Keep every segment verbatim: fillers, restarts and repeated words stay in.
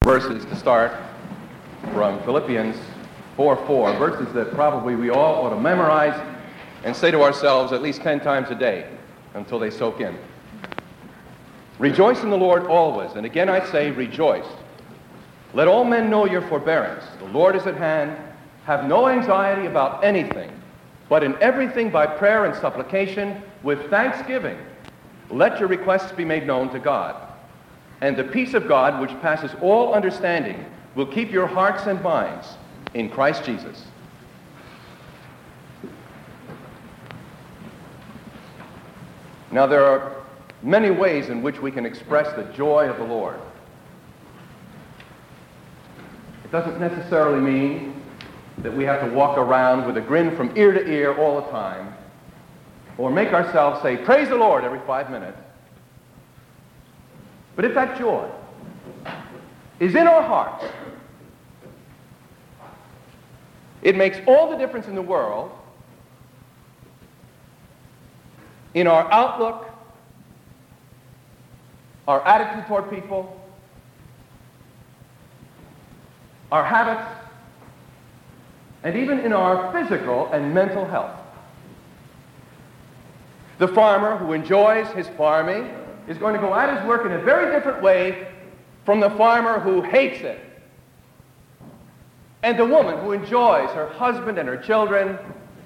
verses to start from Philippians four four, verses that probably we all ought to memorize and say to ourselves at least ten times a day until they soak in. Rejoice in the Lord always, and again I say rejoice. Let all men know your forbearance. The Lord is at hand. Have no anxiety about anything, but in everything by prayer and supplication with thanksgiving, let your requests be made known to God. And the peace of God, which passes all understanding, will keep your hearts and minds in Christ Jesus. Now, there are many ways in which we can express the joy of the Lord. It doesn't necessarily mean that we have to walk around with a grin from ear to ear all the time, or make ourselves say, praise the Lord, every five minutes. But if that joy is in our hearts, it makes all the difference in the world in our outlook, our attitude toward people, our habits, and even in our physical and mental health. The farmer who enjoys his farming is going to go at his work in a very different way from the farmer who hates it. And the woman who enjoys her husband and her children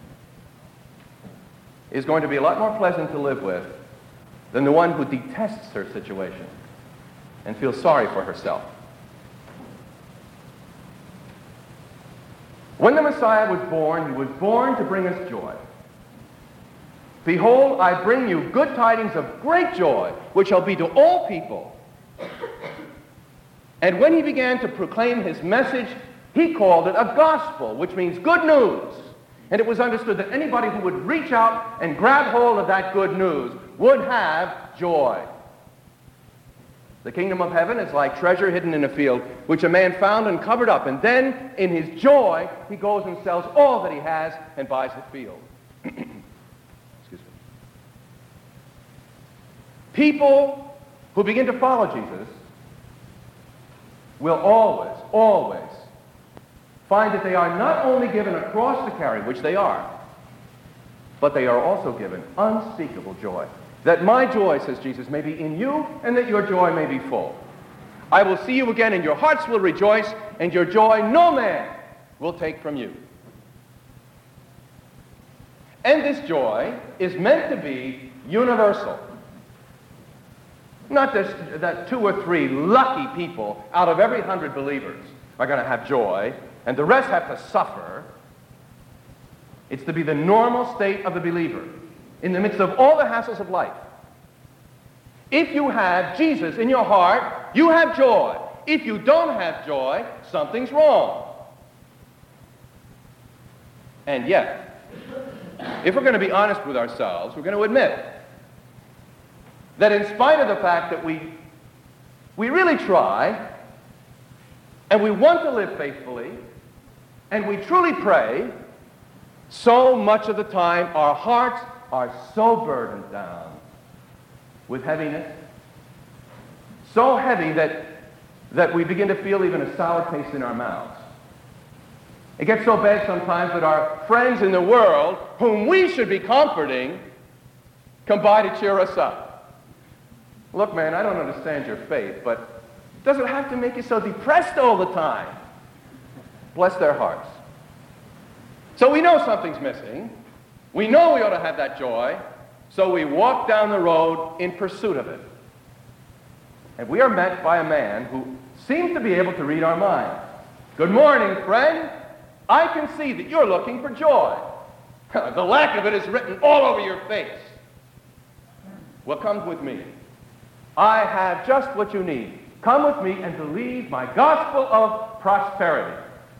is going to be a lot more pleasant to live with than the one who detests her situation and feels sorry for herself. When the Messiah was born, he was born to bring us joy. Behold, I bring you good tidings of great joy, which shall be to all people. And when he began to proclaim his message, he called it a gospel, which means good news. And it was understood that anybody who would reach out and grab hold of that good news would have joy. The kingdom of heaven is like treasure hidden in a field, which a man found and covered up. And then, in his joy, he goes and sells all that he has and buys the field. Excuse me. People who begin to follow Jesus will always, always find that they are not only given a cross to carry, which they are, but they are also given unspeakable joy. That my joy, says Jesus, may be in you, and that your joy may be full. I will see you again, and your hearts will rejoice, and your joy no man will take from you. And this joy is meant to be universal. Not just that two or three lucky people out of every hundred believers are going to have joy, and the rest have to suffer. It's to be the normal state of the believer in the midst of all the hassles of life. If you have Jesus in your heart, you have joy. If you don't have joy, something's wrong. And yet, if we're going to be honest with ourselves, we're going to admit that in spite of the fact that we, we really try, and we want to live faithfully, and we truly pray, so much of the time our hearts are so burdened down with heaviness, so heavy that, that we begin to feel even a sour taste in our mouths. It gets so bad sometimes that our friends in the world, whom we should be comforting, come by to cheer us up. Look, man, I don't understand your faith, but does it have to make you so depressed all the time? Bless their hearts. So we know something's missing. We know we ought to have that joy, so we walk down the road in pursuit of it. And we are met by a man who seems to be able to read our mind. Good morning, friend. I can see that you're looking for joy. The lack of it is written all over your face. Well, come with me. I have just what you need. Come with me and believe my gospel of prosperity.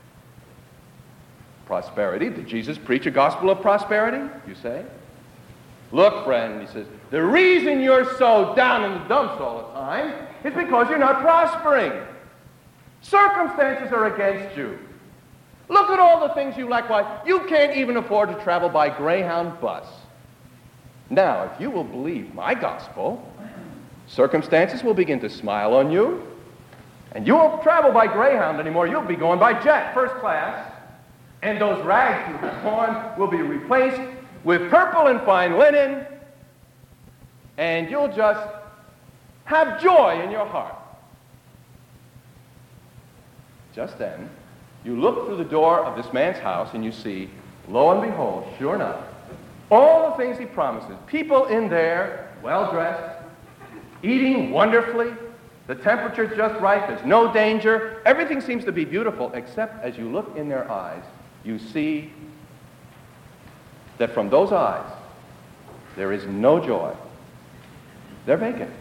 Prosperity? Did Jesus preach a gospel of prosperity, you say? Look, friend, he says, the reason you're so down in the dumps all the time is because you're not prospering. Circumstances are against you. Look at all the things you lack. Why, you can't even afford to travel by Greyhound bus. Now, if you will believe my gospel, circumstances will begin to smile on you. And you won't travel by Greyhound anymore. You'll be going by jet, first class. And those rags you have on will be replaced with purple and fine linen. And you'll just have joy in your heart. Just then, you look through the door of this man's house and you see, lo and behold, sure enough, all the things he promises. People in there, well-dressed, eating wonderfully. The temperature's just right. There's no danger. Everything seems to be beautiful, except as you look in their eyes, you see that from those eyes, there is no joy. They're vacant.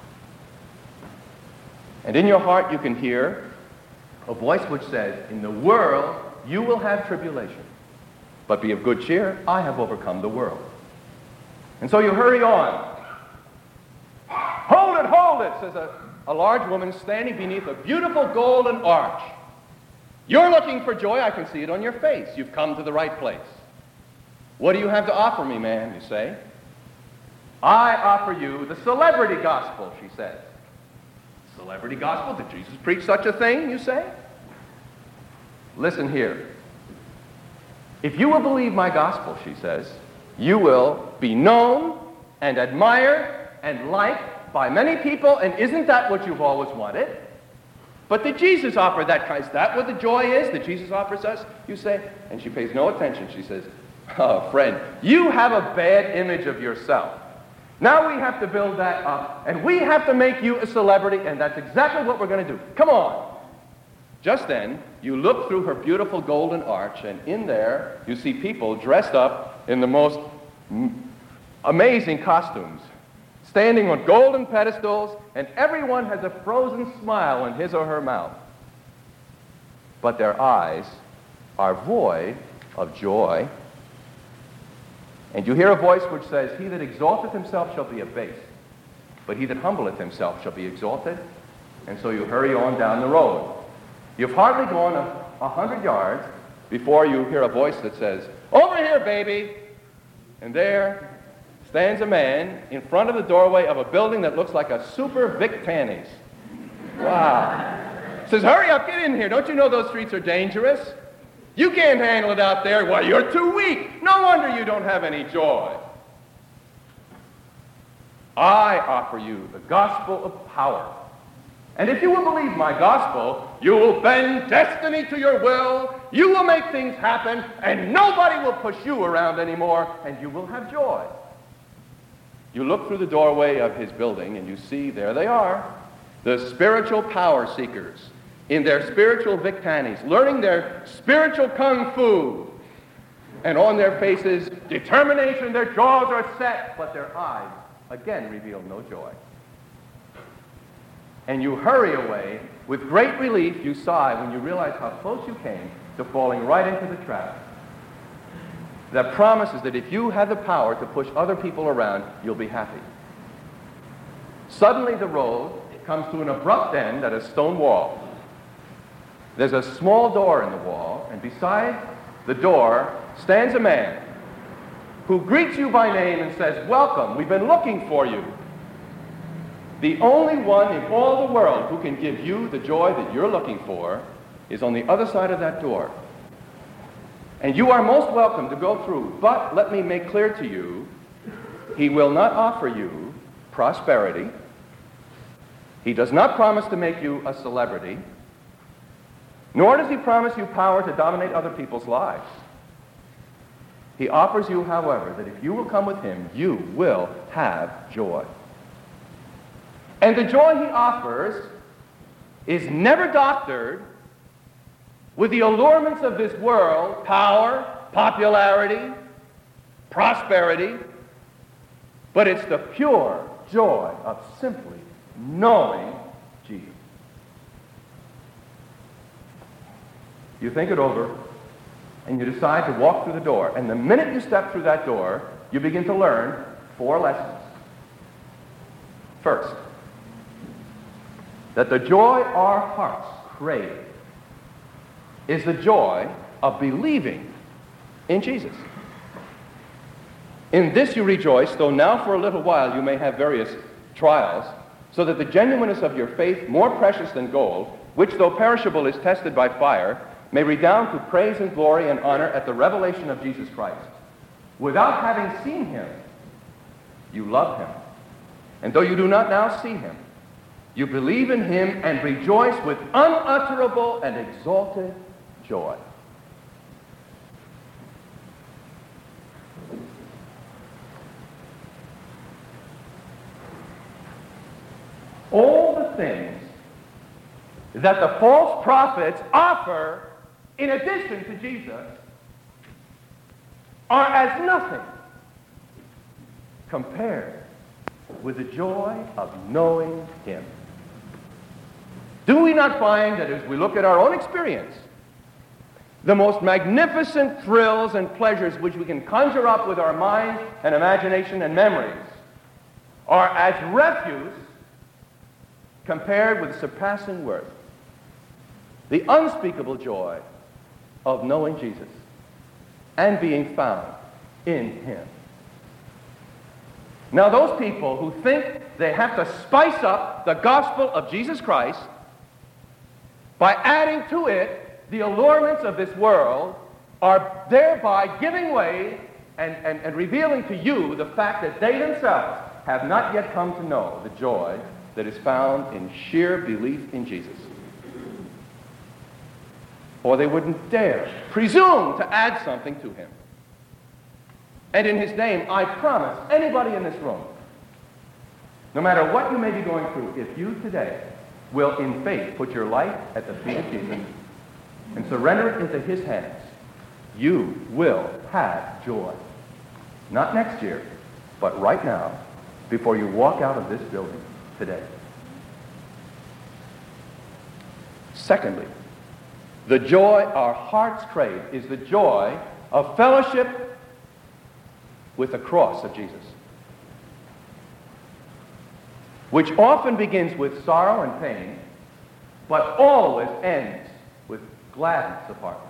And in your heart, you can hear a voice which says, in the world, you will have tribulation. But be of good cheer, I have overcome the world. And so you hurry on. Hold it, hold it, says a, a large woman standing beneath a beautiful golden arch. You're looking for joy, I can see it on your face. You've come to the right place. What do you have to offer me, man, you say? I offer you the celebrity gospel, she says. Celebrity gospel? Did Jesus preach such a thing, you say? Listen here. If you will believe my gospel, she says, you will be known and admired and liked by many people, and isn't that what you've always wanted? But did Jesus offer that kind? Is that what the joy is that Jesus offers us? You say, and she pays no attention. She says, oh, friend, you have a bad image of yourself. Now we have to build that up, and we have to make you a celebrity, and that's exactly what we're going to do. Come on. Just then, you look through her beautiful golden arch, and in there, you see people dressed up in the most m- amazing costumes, standing on golden pedestals, and everyone has a frozen smile in his or her mouth. But their eyes are void of joy. And you hear a voice which says, he that exalteth himself shall be abased, but he that humbleth himself shall be exalted. And so you hurry on down the road. You've hardly gone a, a hundred yards before you hear a voice that says, over here, baby. And there stands a man in front of the doorway of a building that looks like a super Vic Tanny's. Wow. Says, hurry up, get in here. Don't you know those streets are dangerous? You can't handle it out there. Why, you're too weak. No wonder you don't have any joy. I offer you the gospel of power. And if you will believe my gospel, you will bend destiny to your will, you will make things happen, and nobody will push you around anymore, and you will have joy. You look through the doorway of his building, and you see there they are, the spiritual power seekers, in their spiritual Vic Tannies, learning their spiritual kung fu. And on their faces, determination, their jaws are set, but their eyes, again, reveal no joy. And you hurry away. With great relief, you sigh when you realize how close you came to falling right into the trap that promises that if you have the power to push other people around, you'll be happy. Suddenly the road comes to an abrupt end at a stone wall. There's a small door in the wall, and beside the door stands a man who greets you by name and says, welcome, we've been looking for you. The only one in all the world who can give you the joy that you're looking for is on the other side of that door. And you are most welcome to go through, but let me make clear to you, he will not offer you prosperity. He does not promise to make you a celebrity, nor does he promise you power to dominate other people's lives. He offers you, however, that if you will come with him, you will have joy. And the joy he offers is never doctored with the allurements of this world, power, popularity, prosperity, but it's the pure joy of simply knowing Jesus. You think it over, and you decide to walk through the door, and the minute you step through that door, you begin to learn four lessons. First, that the joy our hearts crave is the joy of believing in Jesus. In this you rejoice, though now for a little while you may have various trials, so that the genuineness of your faith, more precious than gold, which though perishable is tested by fire, may redound to praise and glory and honor at the revelation of Jesus Christ. Without having seen him, you love him. And though you do not now see him, you believe in him and rejoice with unutterable and exalted joy. All the things that the false prophets offer in addition to Jesus are as nothing compared with the joy of knowing him. Do we not find that as we look at our own experience, the most magnificent thrills and pleasures which we can conjure up with our minds and imagination and memories are as refuse compared with surpassing worth, the unspeakable joy of knowing Jesus and being found in him? Now, those people who think they have to spice up the gospel of Jesus Christ by adding to it the allurements of this world are thereby giving way and, and, and revealing to you the fact that they themselves have not yet come to know the joy that is found in sheer belief in Jesus. Or they wouldn't dare presume to add something to him. And in his name, I promise anybody in this room, no matter what you may be going through, if you today will in faith put your life at the feet of Jesus and surrender it into his hands, you will have joy. Not next year, but right now, before you walk out of this building today. Secondly, the joy our hearts crave is the joy of fellowship with the cross of Jesus, which often begins with sorrow and pain, but always ends with gladness of heart.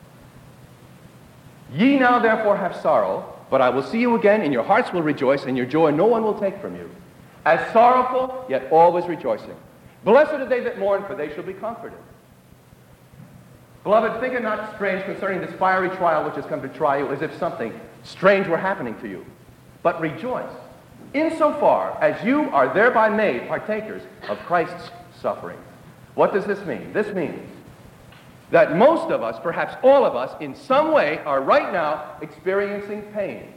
Ye now therefore have sorrow, but I will see you again, and your hearts will rejoice, and your joy no one will take from you. As sorrowful, yet always rejoicing. Blessed are they that mourn, for they shall be comforted. Beloved, think it not strange concerning this fiery trial which has come to try you, as if something strange were happening to you. But rejoice, insofar as you are thereby made partakers of Christ's suffering. What does this mean? This means that most of us, perhaps all of us, in some way are right now experiencing pain.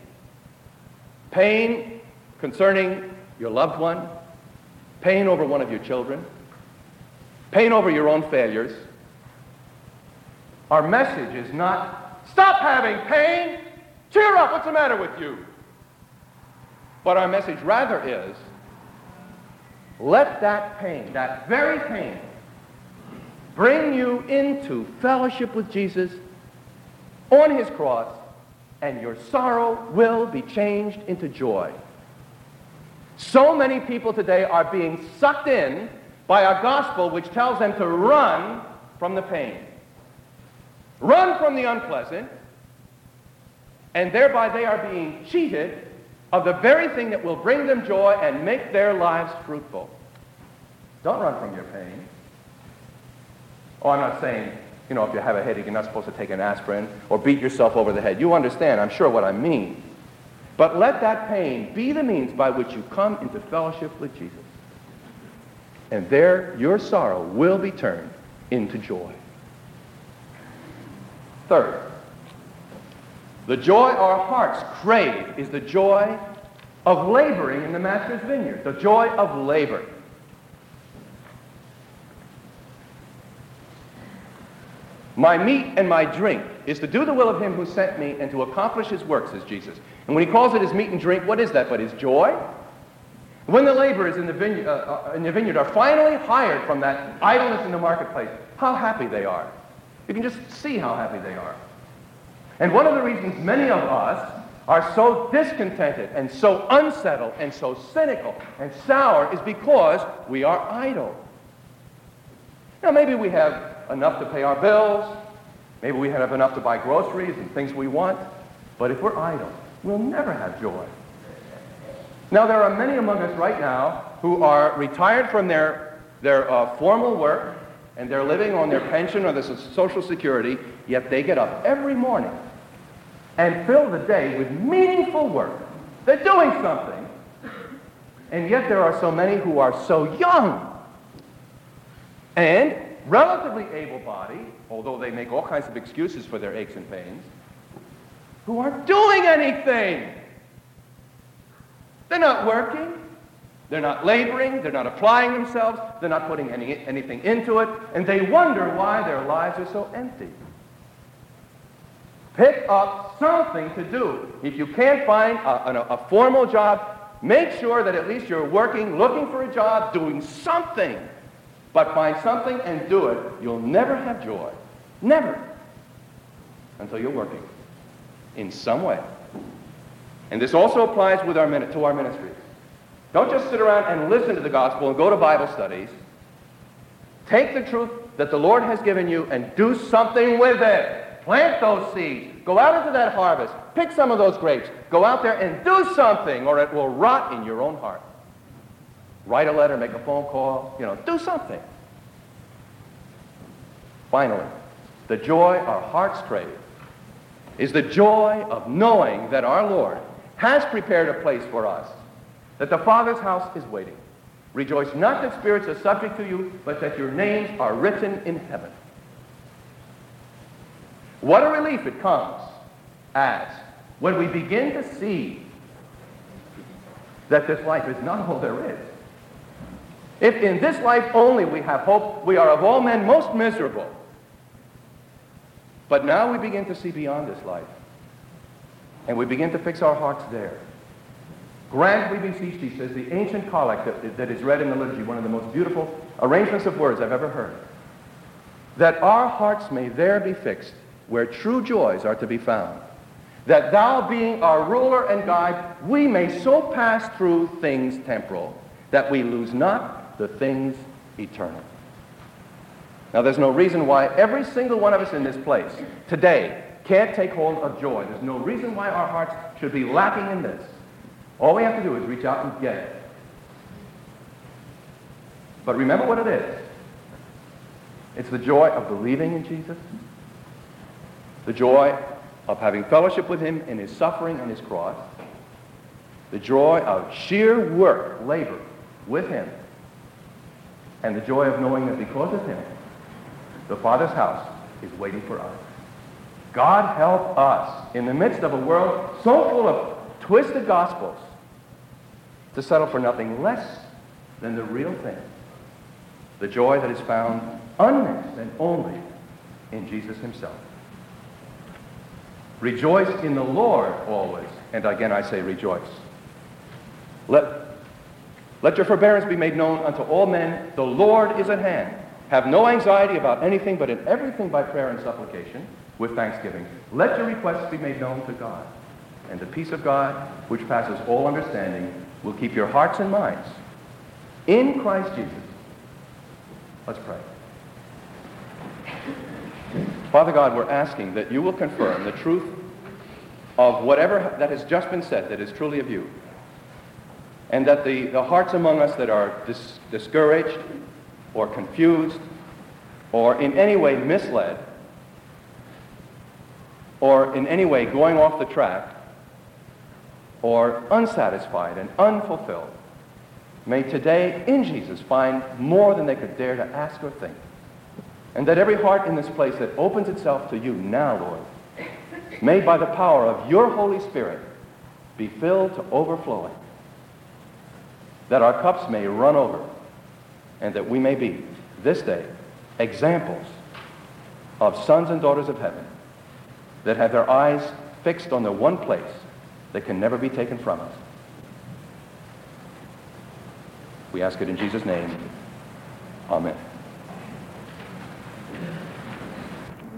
Pain concerning your loved one, pain over one of your children, pain over your own failures. Our message is not, stop having pain, cheer up, what's the matter with you? But our message rather is, let that pain, that very pain, bring you into fellowship with Jesus on his cross, and your sorrow will be changed into joy. So many people today are being sucked in by a gospel which tells them to run from the pain, run from the unpleasant, and thereby they are being cheated of the very thing that will bring them joy and make their lives fruitful. Don't run from your pain. Oh, I'm not saying, you know, if you have a headache, you're not supposed to take an aspirin or beat yourself over the head. You understand, I'm sure, what I mean. But let that pain be the means by which you come into fellowship with Jesus. And there, your sorrow will be turned into joy. Third, the joy our hearts crave is the joy of laboring in the Master's vineyard, the joy of labor. My meat and my drink is to do the will of him who sent me and to accomplish his work, says Jesus. And when he calls it his meat and drink, what is that but his joy? When the laborers in the vineyard, uh, in the vineyard are finally hired from that idleness in the marketplace, how happy they are. You can just see how happy they are. And one of the reasons many of us are so discontented and so unsettled and so cynical and sour is because we are idle. Now, maybe we have enough to pay our bills, maybe we have enough to buy groceries and things we want, but if we're idle, we'll never have joy. Now, there are many among us right now who are retired from their, their uh, formal work and they're living on their pension or their Social Security, yet they get up every morning and fill the day with meaningful work. They're doing something. And yet there are so many who are so young and relatively able-bodied, although they make all kinds of excuses for their aches and pains, who aren't doing anything. They're not working. They're not laboring. They're not applying themselves. They're not putting any, anything into it. And they wonder why their lives are so empty. Pick up something to do. If you can't find a, a, a formal job, make sure that at least you're working, looking for a job, doing something. But find something and do it. You'll never have joy. Never. Until you're working in some way. And this also applies with our, to our ministries. Don't just sit around and listen to the gospel and go to Bible studies. Take the truth that the Lord has given you and do something with it. Plant those seeds. Go out into that harvest. Pick some of those grapes. Go out there and do something, or it will rot in your own heart. Write a letter, make a phone call, you know, do something. Finally, the joy our hearts crave is the joy of knowing that our Lord has prepared a place for us, that the Father's house is waiting. Rejoice not that spirits are subject to you, but that your names are written in heaven. What a relief it comes as when we begin to see that this life is not all there is. If in this life only we have hope, we are of all men most miserable. But now we begin to see beyond this life, and we begin to fix our hearts there. Grant, we beseech thee, says the ancient collect that, that is read in the liturgy, one of the most beautiful arrangements of words I've ever heard, that our hearts may there be fixed, where true joys are to be found, that thou being our ruler and guide, we may so pass through things temporal, that we lose not the things eternal. Now, there's no reason why every single one of us in this place today can't take hold of joy. There's no reason why our hearts should be lacking in this. All we have to do is reach out and get it. But remember what it is. It's the joy of believing in Jesus, the joy of having fellowship with him in his suffering and his cross, the joy of sheer work, labor with him, and the joy of knowing that because of him, the Father's house is waiting for us. God help us in the midst of a world so full of twisted gospels to settle for nothing less than the real thing, the joy that is found unmixed and only in Jesus himself. Rejoice in the Lord always. And again I say rejoice. Let, let your forbearance be made known unto all men. The Lord is at hand. Have no anxiety about anything, but in everything by prayer and supplication, with thanksgiving. Let your requests be made known to God. And the peace of God, which passes all understanding, will keep your hearts and minds in Christ Jesus. Let's pray. Father God, we're asking that you will confirm the truth of whatever that has just been said that is truly of you. And that the, the hearts among us that are dis- discouraged or confused or in any way misled or in any way going off the track or unsatisfied and unfulfilled may today in Jesus find more than they could dare to ask or think. And that every heart in this place that opens itself to you now, Lord, may by the power of your Holy Spirit be filled to overflowing, that our cups may run over, and that we may be, this day, examples of sons and daughters of heaven that have their eyes fixed on the one place that can never be taken from us. We ask it in Jesus' name. Amen.